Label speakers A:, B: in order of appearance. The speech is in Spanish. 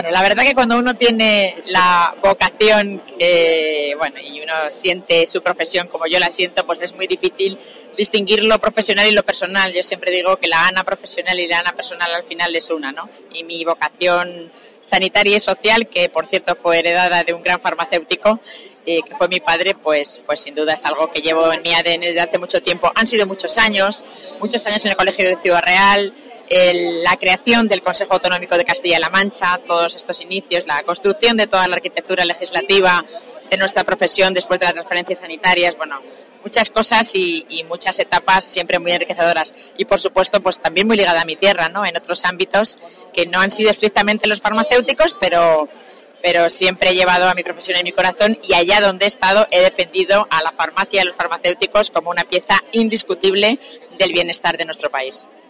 A: La verdad que cuando uno tiene la vocación y uno siente su profesión como yo la siento, pues es muy difícil distinguir lo profesional y lo personal. Yo siempre digo que la Ana profesional y la Ana personal al final es una, ¿no? Y mi vocación sanitaria y social, que por cierto fue heredada de un gran farmacéutico, que fue mi padre, pues sin duda es algo que llevo en mi ADN desde hace mucho tiempo. Han sido muchos años en el Colegio de Ciudad Real, la creación del Consejo Autonómico de Castilla-La Mancha, todos estos inicios, la construcción de toda la arquitectura legislativa de nuestra profesión después de las transferencias sanitarias, muchas cosas y muchas etapas siempre muy enriquecedoras. Y por supuesto, pues también muy ligada a mi tierra, ¿no? En otros ámbitos que no han sido estrictamente los farmacéuticos, pero siempre he llevado a mi profesión en mi corazón, y allá donde he estado he dependido a la farmacia y a los farmacéuticos como una pieza indiscutible del bienestar de nuestro país.